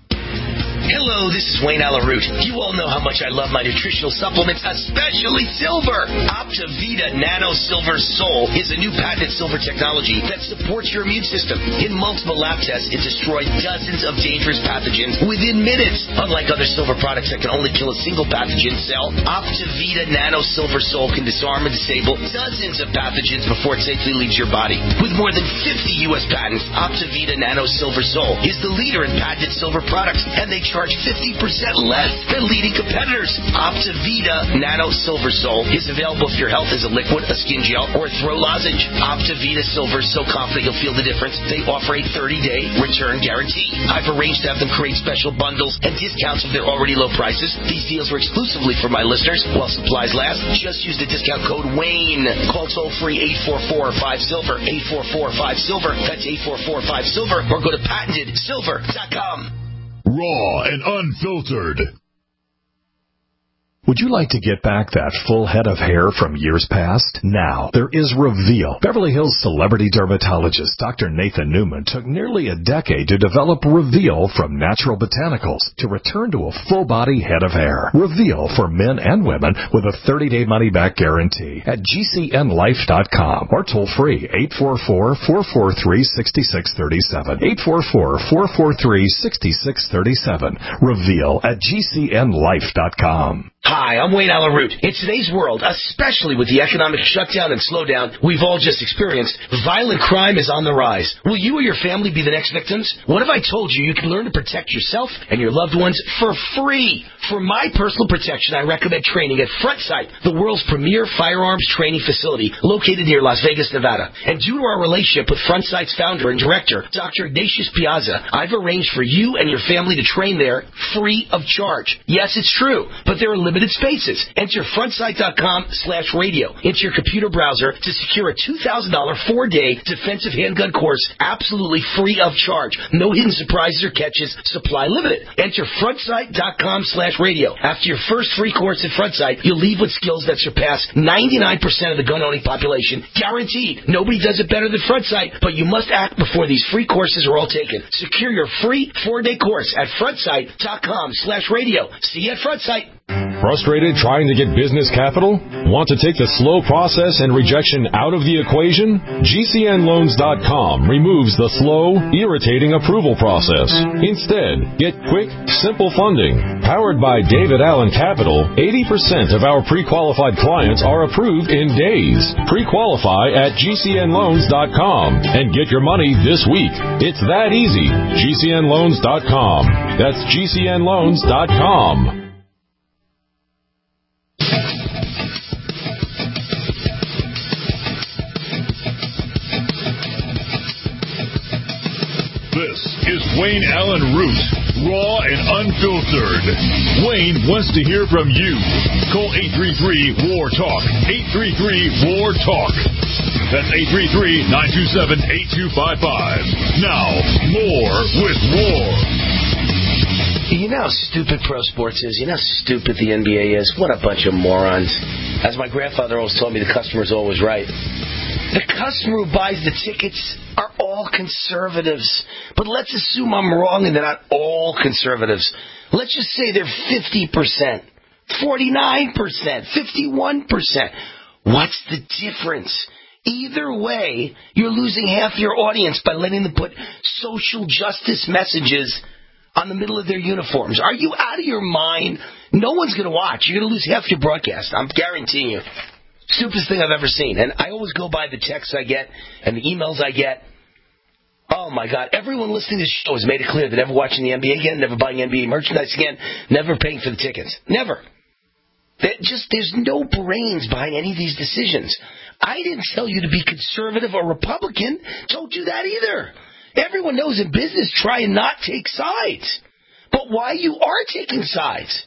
Hello, this is Wayne Allyn Root. You all know how much I love my nutritional supplements, especially silver. Optavita Nano Silver Sol is a new patented silver technology that supports your immune system. In multiple lab tests, it destroyed dozens of dangerous pathogens within minutes. Unlike other silver products that can only kill a single pathogen cell, Optavita Nano Silver Sol can disarm and disable dozens of pathogens before it safely leaves your body. With more than 50 U.S. patents, Optavita Nano Silver Sol is the leader in patented silver products, and they charge 50% less than leading competitors. Optavita Nano Silver Sol is available if your health is a liquid, a skin gel, or a throw lozenge. Optavita Silver is so confident you'll feel the difference, they offer a 30-day return guarantee. I've arranged to have them create special bundles and discounts of their already low prices. These deals are exclusively for my listeners while supplies last. Just use the discount code WAYNE. Call toll-free 844-5SILVER, 844-5SILVER. That's 844-5SILVER, or go to patentedsilver.com. Raw and unfiltered. Would you like to get back that full head of hair from years past? Now, there is Reveal. Beverly Hills celebrity dermatologist Dr. Nathan Newman took nearly a decade to develop Reveal from natural botanicals to return to a full-body head of hair. Reveal for men and women with a 30-day money-back guarantee at GCNlife.com or toll free 844-443-6637. 844-443-6637. Reveal at GCNlife.com. Hi, I'm Wayne Allen Root. In today's world, especially with the economic shutdown and slowdown we've all just experienced, violent crime is on the rise. Will you or your family be the next victims? What if I told you you can learn to protect yourself and your loved ones for free? For my personal protection, I recommend training at Frontsight, the world's premier firearms training facility located near Las Vegas, Nevada. And due to our relationship with Frontsight's founder and director, Dr. Ignatius Piazza, I've arranged for you and your family to train there free of charge. Yes, it's true, but there are limited spaces. Enter frontsight.com/radio into your computer browser to secure a $2,000 4-day defensive handgun course absolutely free of charge. No hidden surprises or catches, supply limited. Enter frontsight.com/radio. After your first free course at Frontsight, you'll leave with skills that surpass 99% of the gun-owning population. Guaranteed. Nobody does it better than Frontsight, but you must act before these free courses are all taken. Secure your free 4-day course at frontsight.com/radio. See you at Frontsight. Frustrated trying to get business capital? Want to take the slow process and rejection out of the equation? GCNloans.com removes the slow, irritating approval process. Instead, get quick, simple funding. Powered by David Allen Capital, 80% of our pre-qualified clients are approved in days. Pre-qualify at GCNloans.com and get your money this week. It's that easy. GCNloans.com. That's GCNloans.com. This is Wayne Allen Root, raw and unfiltered. Wayne wants to hear from you. Call 833-WAR-TALK. 833-WAR-TALK. That's 833-927-8255. Now, more with War. You know how stupid pro sports is? You know how stupid the NBA is? What a bunch of morons. As my grandfather always told me, the customer's always right. The customer who buys the tickets are all conservatives. But let's assume I'm wrong and they're not all conservatives. Let's just say they're 50%, 49%, 51%. What's the difference? Either way, you're losing half your audience by letting them put social justice messages on the middle of their uniforms. Are you out of your mind? No one's going to watch. You're going to lose half your broadcast. I'm guaranteeing you. Stupidest thing I've ever seen. And I always go by the texts I get and the emails I get. Oh, my God. Everyone listening to this show has made it clear they're never watching the NBA again, never buying NBA merchandise again, never paying for the tickets. Never. There's no brains behind any of these decisions. I didn't tell you to be conservative or Republican. Told you that either. Everyone knows in business, try and not take sides. But why you are taking sides?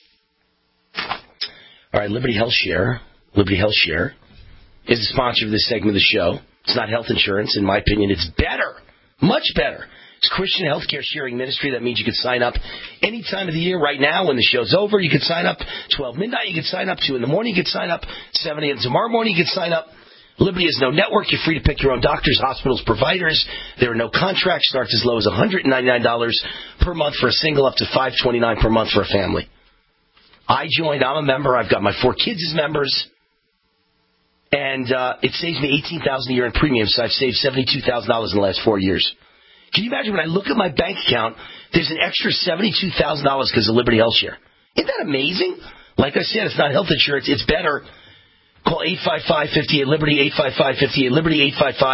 All right, Liberty Health Share. Liberty Health Share is the sponsor of this segment of the show. It's not health insurance. In my opinion, it's better. Much better. It's Christian Healthcare Sharing Ministry. That means you can sign up any time of the year. Right now, when the show's over, you can sign up. 12 midnight, you can sign up. 2 in the morning, you can sign up. 7 a.m. tomorrow morning, you can sign up. Liberty has no network. You're free to pick your own doctors, hospitals, providers. There are no contracts. Starts as low as $199 per month for a single, up to $529 per month for a family. I joined. I'm a member. I've got my 4 kids as members. And it saves me $18,000 a year in premiums, so I've saved $72,000 in the last 4 years. Can you imagine when I look at my bank account, there's an extra $72,000 because of Liberty Health Share? Isn't that amazing? Like I said, it's not health insurance. It's better. Call 855-58-LIBERTY, 855-58-LIBERTY,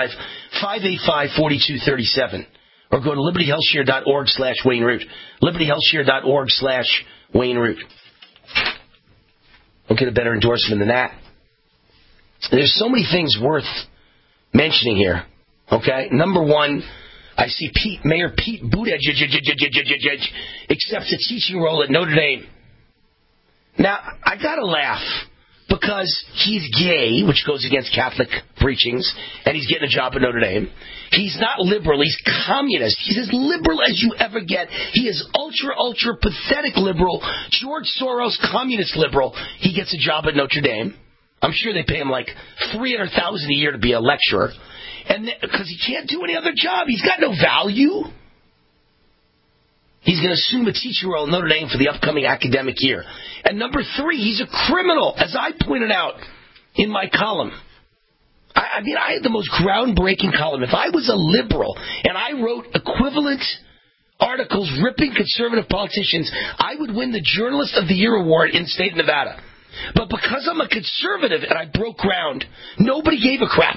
855-585-4237. Or go to libertyhealthshare.org/Wayne Root. libertyhealthshare.org/Wayne Root. Don't get a better endorsement than that. There's so many things worth mentioning here. Okay? Number one, I see Mayor Pete Buttigieg accepts a teaching role at Notre Dame. Now, I got to laugh. because he's gay, which goes against Catholic preachings, and he's getting a job at Notre Dame. He's not liberal. He's communist. He's as liberal as you ever get. He is ultra pathetic liberal, George Soros communist liberal. He gets a job at Notre Dame. I'm sure they pay him like $300,000 a year to be a lecturer, and because he can't do any other job, he's got no value. He's going to assume a teaching role at Notre Dame for the upcoming academic year. And number 3, he's a criminal, as I pointed out in my column. I had the most groundbreaking column. If I was a liberal and I wrote equivalent articles ripping conservative politicians, I would win the Journalist of the Year award in the state of Nevada. But because I'm a conservative and I broke ground, nobody gave a crap.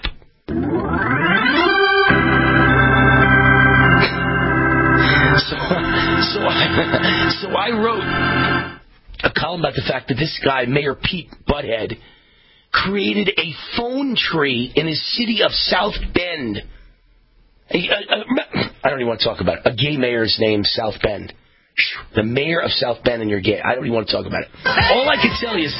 So I wrote a column about the fact that this guy, Mayor Pete Butthead, created a phone tree in his city of South Bend. I don't even want to talk about it. A gay mayor's name, South Bend. The mayor of South Bend, and you're gay. I don't even want to talk about it. All I can tell you is...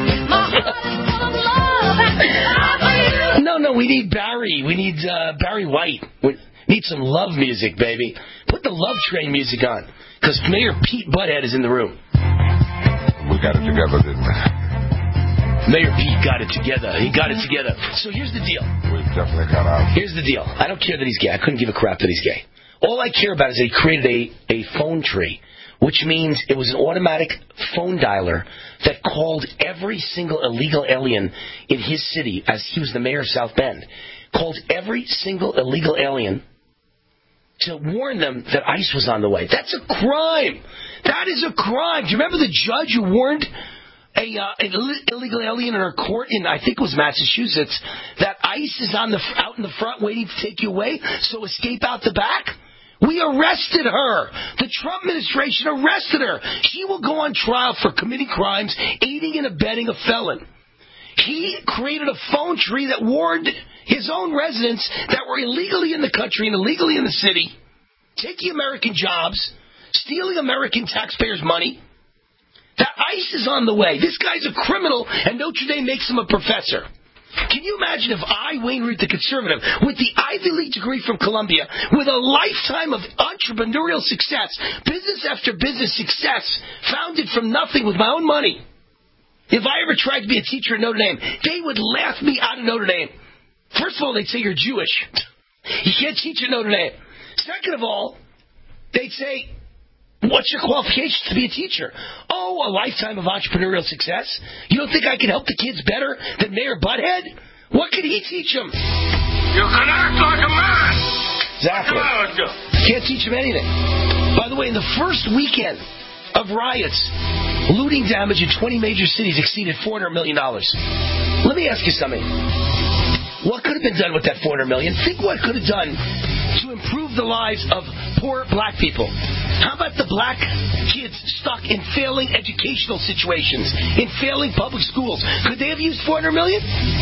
No, we need Barry. We need Barry White. We need some love music, baby. Put the Love Train music on, because Mayor Pete Butthead is in the room. We got it together, didn't we? Mayor Pete got it together. He got it together. So here's the deal. We definitely got out. Here's the deal. I don't care that he's gay. I couldn't give a crap that he's gay. All I care about is they created a phone tree, which means it was an automatic phone dialer that called every single illegal alien in his city, as he was the mayor of South Bend, called every single illegal alien to warn them that ICE was on the way. That's a crime. That is a crime. Do you remember the judge who warned an illegal alien in her court in, I think it was Massachusetts, that ICE is out in the front waiting to take you away, so escape out the back? We arrested her. The Trump administration arrested her. She will go on trial for committing crimes, aiding and abetting a felon. He created a phone tree that warned his own residents that were illegally in the country and illegally in the city, taking American jobs, stealing American taxpayers' money, that ICE is on the way. This guy's a criminal, and Notre Dame makes him a professor. Can you imagine if I, Wayne Root, the conservative, with the Ivy League degree from Columbia, with a lifetime of entrepreneurial success, business after business success, founded from nothing with my own money, if I ever tried to be a teacher at Notre Dame, they would laugh me out of Notre Dame. First of all, they'd say you're Jewish. You can't teach at Notre Dame. Second of all, they'd say, what's your qualifications to be a teacher? Oh, a lifetime of entrepreneurial success? You don't think I can help the kids better than Mayor Butthead? What could he teach them? You can act like a man. Exactly. Can't teach them anything. By the way, in the first weekend of riots, looting damage in 20 major cities exceeded $400 million. Let me ask you something. What could have been done with that $400 million? Think what could have done to improve the lives of poor black people. How about the black kids stuck in failing educational situations, in failing public schools? Could they have used $400 million?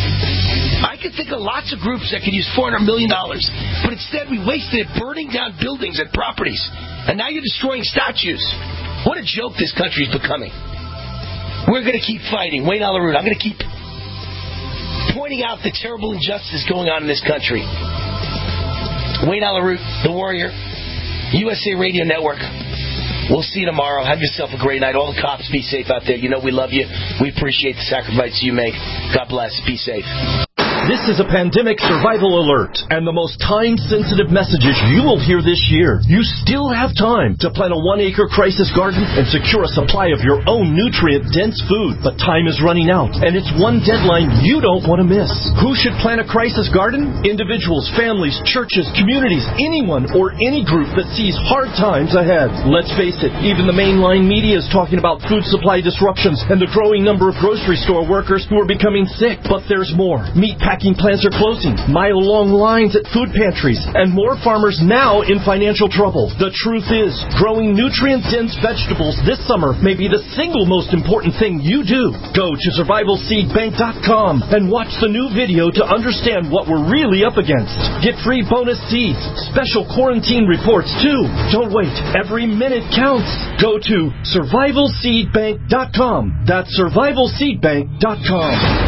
I could think of lots of groups that could use $400 million, but instead we wasted it burning down buildings and properties. And now you're destroying statues. What a joke this country is becoming. We're going to keep fighting. Wayne Allyn Root, I'm going to keep pointing out the terrible injustice going on in this country. Wayne Allyn Root, The Warrior, USA Radio Network. We'll see you tomorrow. Have yourself a great night. All the cops, be safe out there. You know we love you. We appreciate the sacrifice you make. God bless. Be safe. This is a pandemic survival alert, and the most time-sensitive messages you will hear this year. You still have time to plant a 1-acre crisis garden and secure a supply of your own nutrient-dense food. But time is running out, and it's one deadline you don't want to miss. Who should plant a crisis garden? Individuals, families, churches, communities, anyone or any group that sees hard times ahead. Let's face it, even the mainline media is talking about food supply disruptions and the growing number of grocery store workers who are becoming sick. But there's more. Meet Packing plants are closing, mile-long lines at food pantries, and more farmers now in financial trouble. The truth is, growing nutrient-dense vegetables this summer may be the single most important thing you do. Go to survivalseedbank.com and watch the new video to understand what we're really up against. Get free bonus seeds, special quarantine reports too. Don't wait. Every minute counts. Go to survivalseedbank.com. That's survivalseedbank.com.